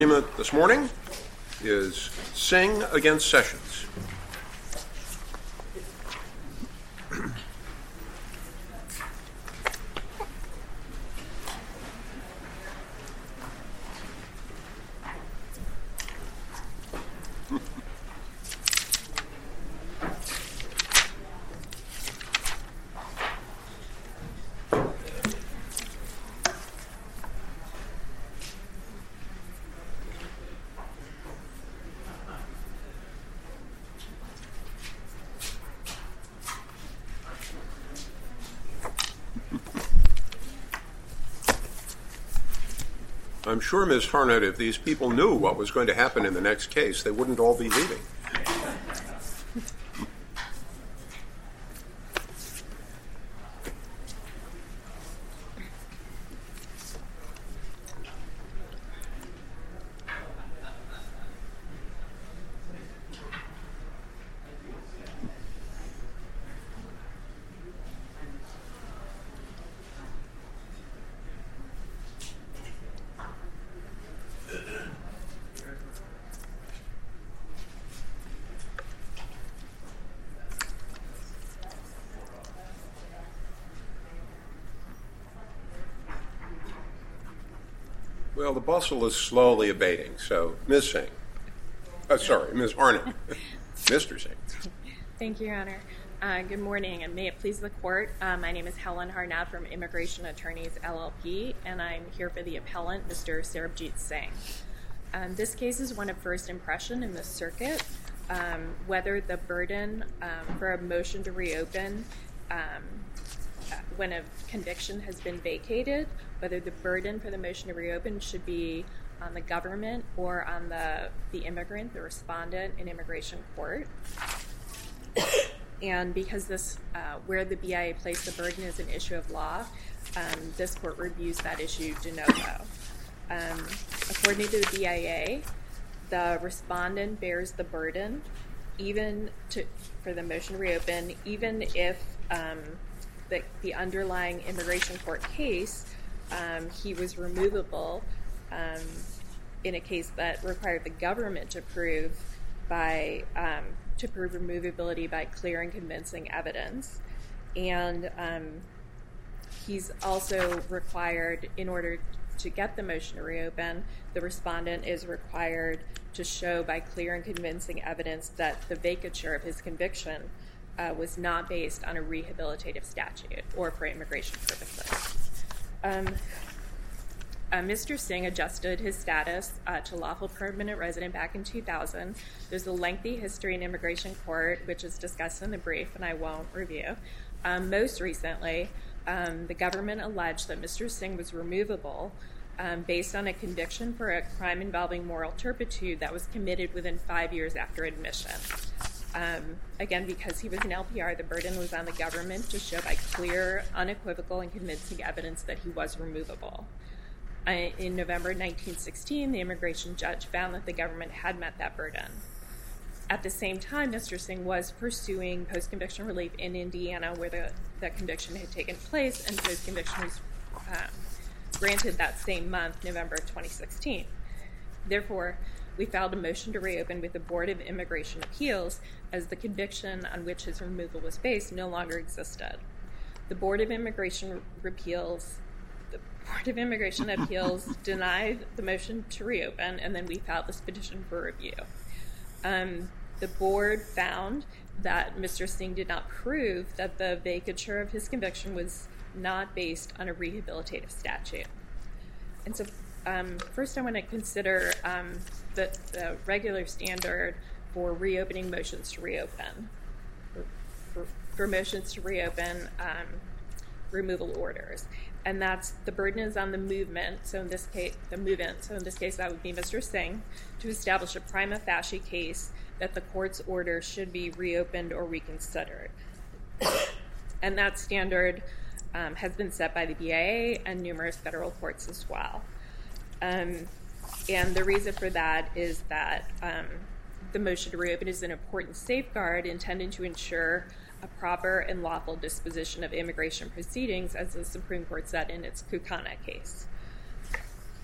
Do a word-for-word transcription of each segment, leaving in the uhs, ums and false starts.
Argument this morning is Singh against Sessions. I'm sure, Miz Harnett, if these people knew what was going to happen in the next case, they wouldn't all be leaving. Well, the bustle is slowly abating, so Miz Singh. Uh, sorry, Miz Harnett. Mister Singh. Thank you, Your Honor. Uh, good morning, and may it please the Court. Uh, my name is Helen Harnett from Immigration Attorneys, L L P, and I'm here for the appellant, Mister Sarabjit Singh. Um, this case is one of first impression in the circuit. Um, whether the burden um, for a motion to reopen um, when a conviction has been vacated, whether the burden for the motion to reopen should be on the government or on the, the immigrant, the respondent in immigration court. And because this, uh, where the B I A placed the burden is an issue of law, um, this court reviews that issue de novo. Um, according to the B I A, the respondent bears the burden even to, for the motion to reopen, even if um, the, the underlying immigration court case, um, he was removable um, in a case that required the government to prove by um, to prove removability by clear and convincing evidence. And um, he's also required, in order to get the motion to reopen, the respondent is required to show by clear and convincing evidence that the vacature of his conviction uh, was not based on a rehabilitative statute or for immigration purposes. Um, uh, Mister Singh adjusted his status uh, to lawful permanent resident back in two thousand. There's a lengthy history in immigration court, which is discussed in the brief, and I won't review. Um, most recently, um, the government alleged that Mister Singh was removable um, based on a conviction for a crime involving moral turpitude that was committed within five years after admission. Um, again, because he was an L P R, the burden was on the government to show by clear, unequivocal, and convincing evidence that he was removable. Uh, in November nineteen sixteen, the immigration judge found that the government had met that burden. At the same time, Mister Singh was pursuing post-conviction relief in Indiana, where the, the conviction had taken place, and post-conviction was uh, granted that same month, November twenty sixteen. Therefore, we filed a motion to reopen with the Board of Immigration Appeals, as the conviction on which his removal was based no longer existed. The Board of Immigration Appeals, the Board of Immigration Appeals denied the motion to reopen, and then we filed this petition for review. Um, the board found that Mister Singh did not prove that the vacature of his conviction was not based on a rehabilitative statute. And so um, first I want to consider um, the, the regular standard for reopening motions to reopen, for, for, for motions to reopen um, removal orders. And that's the burden is on the movement, so in this case, the movement, so in this case that would be Mister Singh, to establish a prima facie case that the court's order should be reopened or reconsidered. And that standard um, has been set by the B I A and numerous federal courts as well. Um, and the reason for that is that um, the motion to reopen is an important safeguard intended to ensure a proper and lawful disposition of immigration proceedings, as the Supreme Court said in its Kukana case.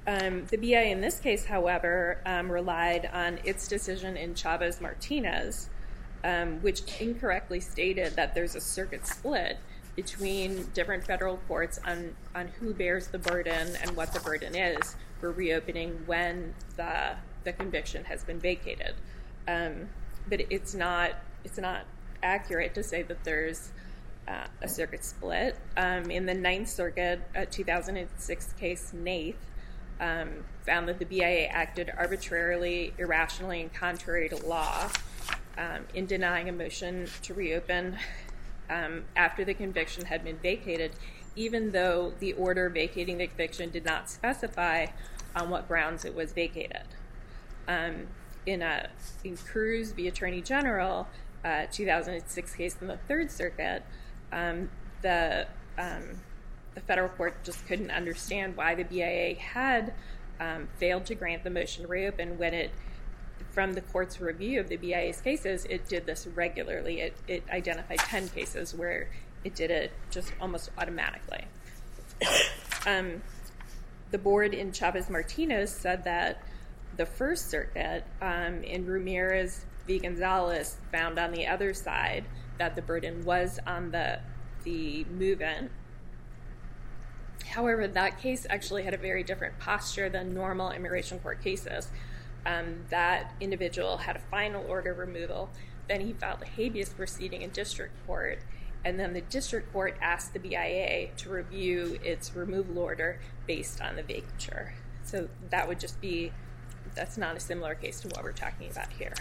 Um, the B I A in this case, however, um, relied on its decision in Chavez-Martinez, um, which incorrectly stated that there's a circuit split between different federal courts on, on who bears the burden and what the burden is for reopening when the, the conviction has been vacated. Um, but it's not, it's not accurate to say that there's uh, a circuit split. Um, in the Ninth Circuit, a two thousand six case, Nath, Um, found that the B I A acted arbitrarily, irrationally, and contrary to law um, in denying a motion to reopen um, after the conviction had been vacated, even though the order vacating the conviction did not specify on what grounds it was vacated. Um, in, a, in Cruz v. Attorney General, uh, two thousand six case in the Third Circuit, um, the um, the federal court just couldn't understand why the B I A had um, failed to grant the motion to reopen when it, from the court's review of the B I A's cases, it did this regularly. It, it identified ten cases where it did it just almost automatically. Um, the board in Chavez-Martinez said that the First Circuit um, in Ramirez v. Gonzalez found on the other side that the burden was on the, the movant. However, that case actually had a very different posture than normal immigration court cases. Um, that individual had a final order removal, then he filed a habeas proceeding in district court, and then the district court asked the B I A to review its removal order based on the vacature. So that would just be, that's not a similar case to what we're talking about here.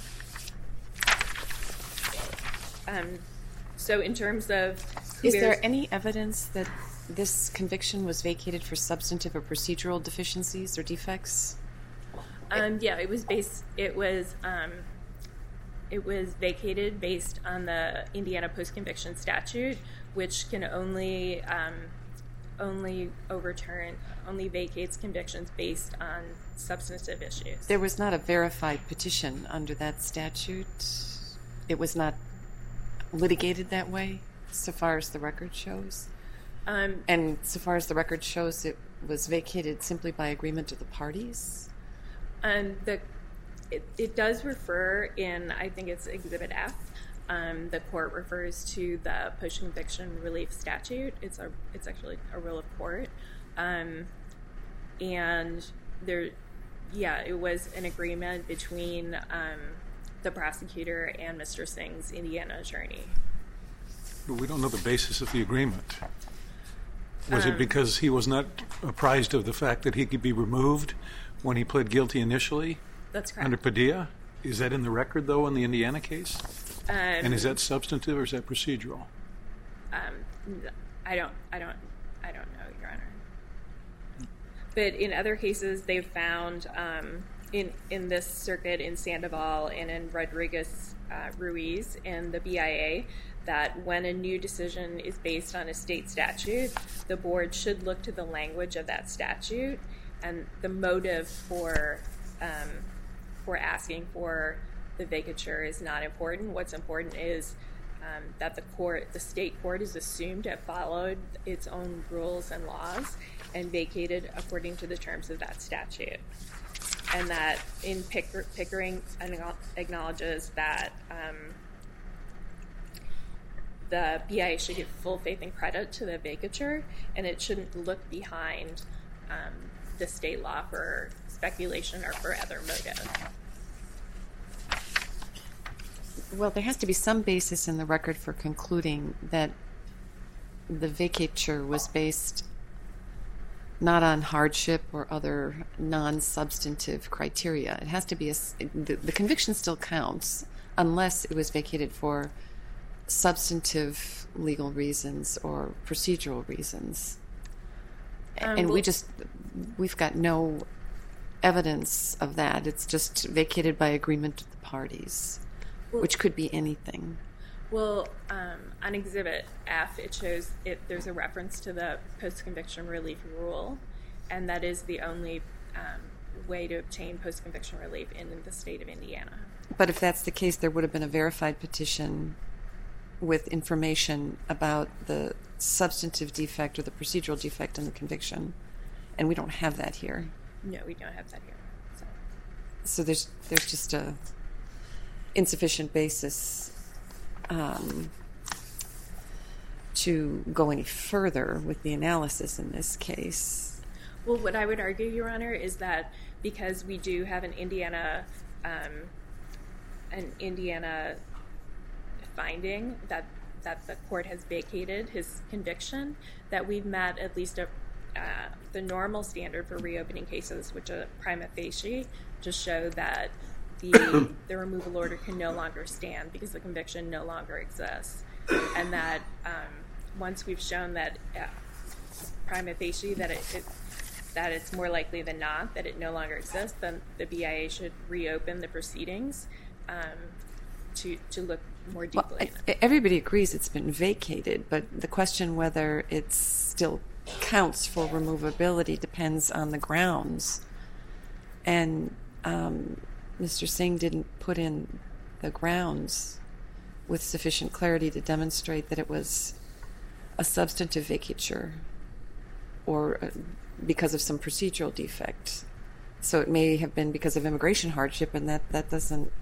Um, so in terms of... Is there any evidence that this conviction was vacated for substantive or procedural deficiencies or defects? Um, yeah, it was based. It was. Um, it was vacated based on the Indiana post-conviction statute, which can only um, only overturn, only vacates convictions based on substantive issues. There was not a verified petition under that statute. It was not litigated that way, so far as the record shows. Um, and so far as the record shows, it was vacated simply by agreement of the parties? Um, the, it, it does refer in, I think it's Exhibit F, um, the court refers to the post-conviction relief statute. It's a, it's actually a rule of court. Um, and there, yeah, it was an agreement between um, the prosecutor and Mister Singh's Indiana attorney. But we don't know the basis of the agreement. Was Um, it because he was not apprised of the fact that he could be removed when he pled guilty initially? That's correct. Under Padilla? Is that in the record, though, in the Indiana case? Um, and is that substantive or is that procedural? Um, I don't, I don't, I don't know, Your Honor. But in other cases, they've found um, in in this circuit in Sandoval and in Rodriguez uh, Ruiz in the B I A that when a new decision is based on a state statute, the board should look to the language of that statute and the motive for um, for asking for the vacature is not important. What's important is um, that the court, the state court, is assumed to have followed its own rules and laws and vacated according to the terms of that statute. And that in Picker, Pickering acknowledges that um, the B I A should give full faith and credit to the vacature, and it shouldn't look behind um, the state law for speculation or for other motive. Well, there has to be some basis in the record for concluding that the vacature was based not on hardship or other non-substantive criteria. It has to be a, the, the conviction still counts unless it was vacated for substantive legal reasons or procedural reasons. Um, and well, we just, we've got no evidence of that. It's just vacated by agreement of the parties, well, which could be anything. Well, um, on Exhibit F, it shows it. There's a reference to the post-conviction relief rule, and that is the only um, way to obtain post-conviction relief in the state of Indiana. But if that's the case, there would have been a verified petition with information about the substantive defect or the procedural defect in the conviction, and we don't have that here. No, we don't have that here. So, So there's there's just a insufficient basis um, to go any further with the analysis in this case. well, what I would argue, Your Honor, is that because we do have an Indiana, um, an Indiana finding that that the court has vacated his conviction, that we've met at least a, uh, the normal standard for reopening cases, which are prima facie, to show that the the removal order can no longer stand because the conviction no longer exists, and that um, once we've shown that uh, prima facie that it, it that it's more likely than not that it no longer exists, then the B I A should reopen the proceedings um, to to look more deeply. Well, in it. everybody agrees it's been vacated, but the question whether it still counts for removability depends on the grounds. And um, Mister Singh didn't put in the grounds with sufficient clarity to demonstrate that it was a substantive vacature or uh, because of some procedural defect. So it may have been because of immigration hardship, and that, that doesn't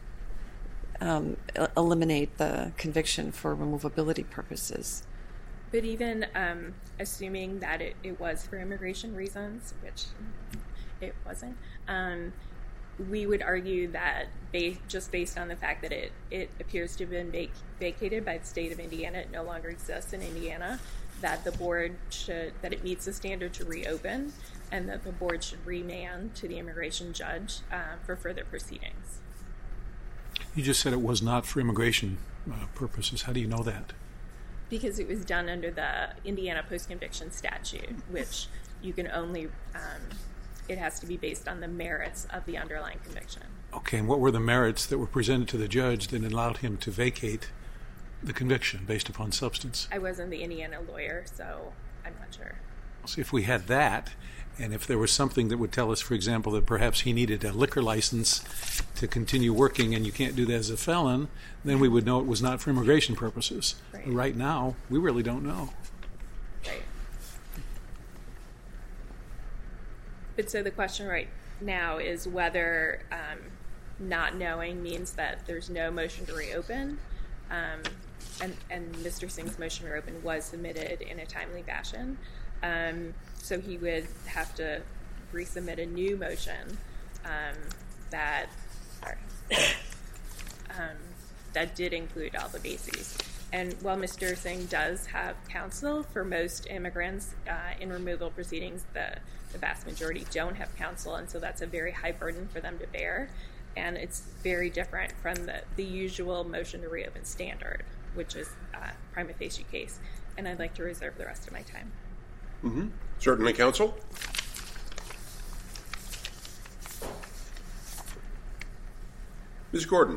um, eliminate the conviction for removability purposes. But even um, assuming that it, it was for immigration reasons, which it wasn't, um, we would argue that based, just based on the fact that it, it appears to have been vac- vacated by the state of Indiana, it no longer exists in Indiana, that the board should, that it meets the standard to reopen, and that the board should remand to the immigration judge uh, for further proceedings. You just said it was not for immigration uh, purposes. How do you know that? Because it was done under the Indiana post-conviction statute, which you can only, um, it has to be based on the merits of the underlying conviction. Okay, and what were the merits that were presented to the judge that allowed him to vacate the conviction based upon substance? I wasn't the Indiana lawyer, so I'm not sure. So if we had that, and if there was something that would tell us, for example, that perhaps he needed a liquor license to continue working and you can't do that as a felon, then we would know it was not for immigration purposes. Right. But right now, we really don't know. Right. But so the question right now is whether um, not knowing means that there's no motion to reopen, um, and, and Mister Singh's motion to reopen was submitted in a timely fashion. Um, so he would have to resubmit a new motion um, that sorry, um, that did include all the bases. And while Mister Singh does have counsel, for most immigrants uh, in removal proceedings, the, the vast majority don't have counsel, and so that's a very high burden for them to bear. And it's very different from the, the usual motion to reopen standard, which is a prima facie case. And I'd like to reserve the rest of my time. Mm-hmm. Certainly, counsel. Miz Gordon.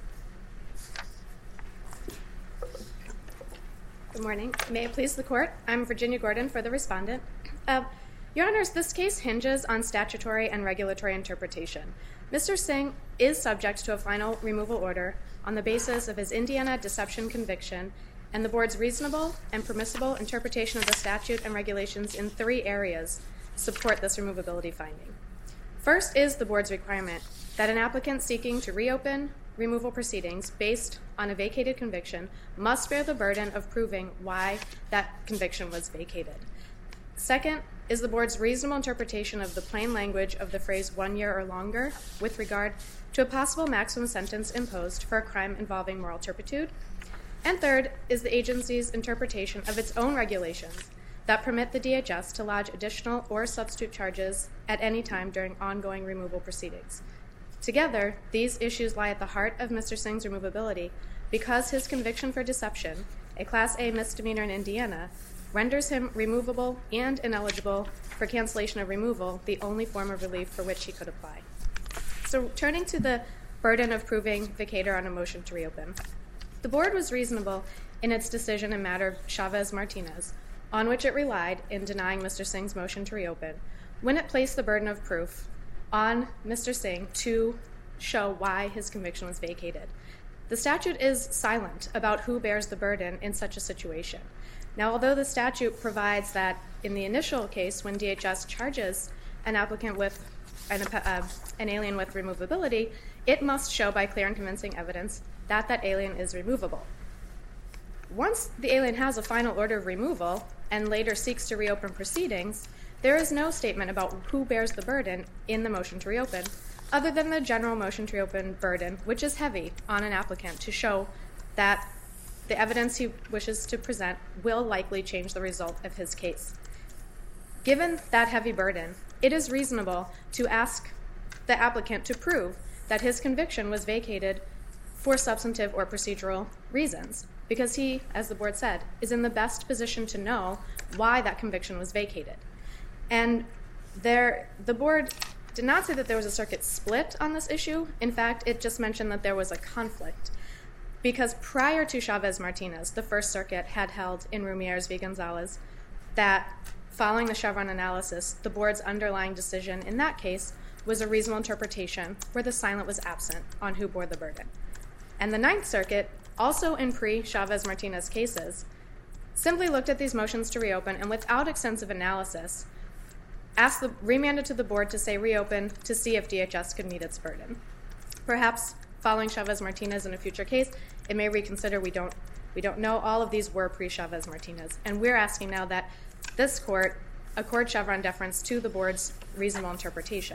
Good morning. May it please the court, I'm Virginia Gordon for the respondent. Uh, Your Honors, this case hinges on statutory and regulatory interpretation. Mister Singh is subject to a final removal order on the basis of his Indiana deception conviction, and the board's reasonable and permissible interpretation of the statute and regulations in three areas support this removability finding. First is the board's requirement that an applicant seeking to reopen removal proceedings based on a vacated conviction must bear the burden of proving why that conviction was vacated. Second is the board's reasonable interpretation of the plain language of the phrase one year or longer with regard to a possible maximum sentence imposed for a crime involving moral turpitude. And third is the agency's interpretation of its own regulations that permit the D H S to lodge additional or substitute charges at any time during ongoing removal proceedings. Together, these issues lie at the heart of Mister Singh's removability because his conviction for deception, a Class A misdemeanor in Indiana, renders him removable and ineligible for cancellation of removal, the only form of relief for which he could apply. So turning to the burden of proving vacator on a motion to reopen, the board was reasonable in its decision in matter of Chavez-Martinez, on which it relied in denying Mister Singh's motion to reopen, when it placed the burden of proof on Mister Singh to show why his conviction was vacated. The statute is silent about who bears the burden in such a situation. Now, although the statute provides that in the initial case, when D H S charges an applicant with an, uh, an alien with removability, it must show by clear and convincing evidence that that alien is removable. Once the alien has a final order of removal and later seeks to reopen proceedings, there is no statement about who bears the burden in the motion to reopen, other than the general motion to reopen burden, which is heavy on an applicant to show that the evidence he wishes to present will likely change the result of his case. Given that heavy burden, it is reasonable to ask the applicant to prove that his conviction was vacated for substantive or procedural reasons, because he, as the board said, is in the best position to know why that conviction was vacated. And there, the board did not say that there was a circuit split on this issue. In fact, it just mentioned that there was a conflict, because prior to Chavez-Martinez, the First Circuit had held in Rumieres v. Gonzalez that following the Chevron analysis, the board's underlying decision in that case was a reasonable interpretation where the silent was absent on who bore the burden. And the Ninth Circuit, also in pre-Chavez-Martinez cases, simply looked at these motions to reopen and without extensive analysis, asked the, remanded to the board to say reopen to see if D H S could meet its burden. Perhaps following Chavez-Martinez in a future case, it may reconsider. We don't, we don't know. All of these were pre-Chavez-Martinez. And we're asking now that this court accord Chevron deference to the board's reasonable interpretation.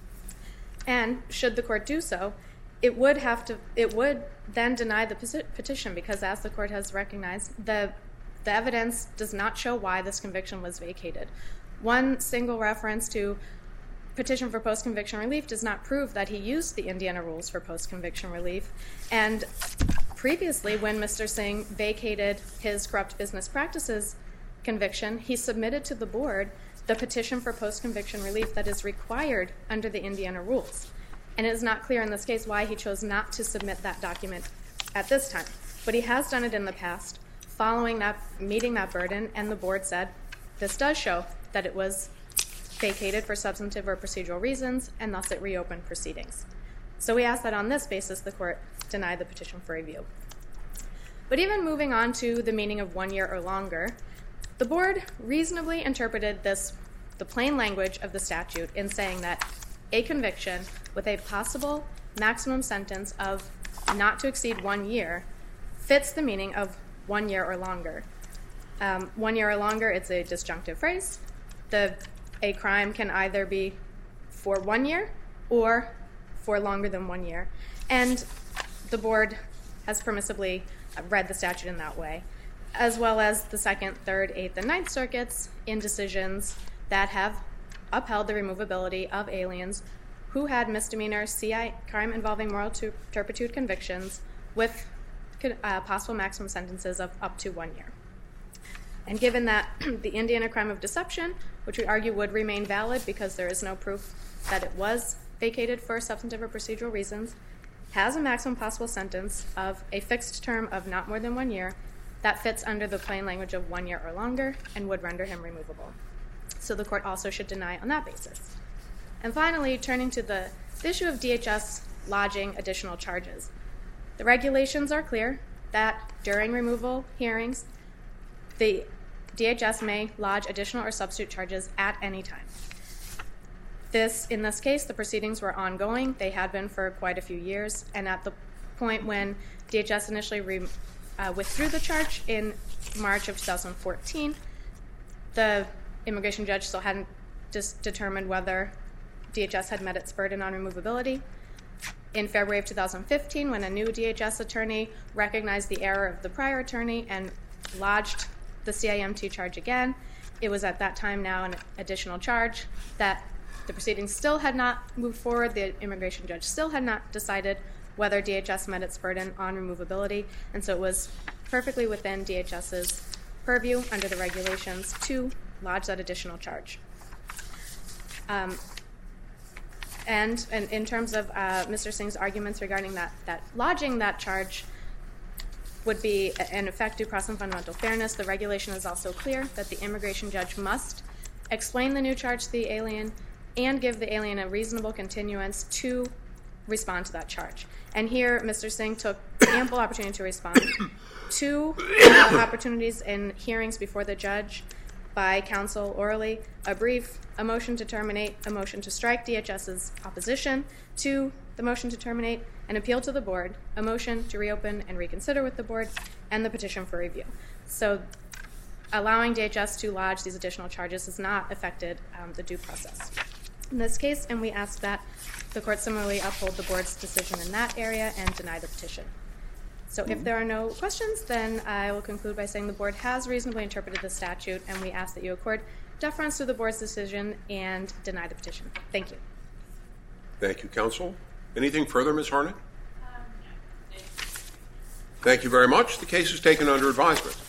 And should the court do so, it would have to, it would then deny the petition, because as the court has recognized, the, the evidence does not show why this conviction was vacated. One single reference to petition for post-conviction relief does not prove that he used the Indiana rules for post-conviction relief. And previously, when Mister Singh vacated his corrupt business practices conviction, he submitted to the board the petition for post-conviction relief that is required under the Indiana rules. And it is not clear in this case why he chose not to submit that document at this time. But he has done it in the past, following that, meeting that burden, and the board said this does show that it was vacated for substantive or procedural reasons, and thus it reopened proceedings. So we ask that on this basis the court deny the petition for review. But even moving on to the meaning of one year or longer, the board reasonably interpreted this, the plain language of the statute, in saying that a conviction with a possible maximum sentence of not to exceed one year fits the meaning of one year or longer. Um, one year or longer, it's a disjunctive phrase. The, a crime can either be for one year or for longer than one year. And the board has permissibly read the statute in that way, as well as the Second, Third, Eighth, and Ninth Circuits in decisions that have upheld the removability of aliens who had misdemeanor C I crime involving moral turpitude convictions with uh, possible maximum sentences of up to one year. And given that the Indiana crime of deception, which we argue would remain valid because there is no proof that it was vacated for substantive or procedural reasons, has a maximum possible sentence of a fixed term of not more than one year, that fits under the plain language of one year or longer and would render him removable. So the court also should deny on that basis. And finally, turning to the issue of D H S lodging additional charges. The regulations are clear that during removal hearings, the D H S may lodge additional or substitute charges at any time. This, in this case, the proceedings were ongoing. They had been for quite a few years. And at the point when D H S initially re, uh, withdrew the charge in March of two thousand fourteen, the immigration judge still hadn't just determined whether D H S had met its burden on removability. In February of two thousand fifteen, when a new D H S attorney recognized the error of the prior attorney and lodged the C I M T charge again, it was at that time now an additional charge that the proceedings still had not moved forward. The immigration judge still had not decided whether D H S met its burden on removability, and so it was perfectly within DHS's purview under the regulations to lodge that additional charge. Um, and, and in terms of uh, Mister Singh's arguments regarding that, that lodging that charge would be an effect due process and fundamental fairness, the regulation is also clear that the immigration judge must explain the new charge to the alien and give the alien a reasonable continuance to respond to that charge. And here, Mister Singh took ample opportunity to respond. Two uh, opportunities in hearings before the judge, by counsel orally, a brief, a motion to terminate, a motion to strike DHS's opposition to the motion to terminate, an appeal to the board, a motion to reopen and reconsider with the board, and the petition for review. So allowing D H S to lodge these additional charges has not affected um, the due process in this case, and we ask that the court similarly uphold the board's decision in that area and deny the petition. So if there are no questions, then I will conclude by saying the board has reasonably interpreted the statute, and we ask that you accord deference to the board's decision and deny the petition. Thank you. Thank you, counsel. Anything further, Miz Harnett? Um, no. Thank you very much. The case is taken under advisement.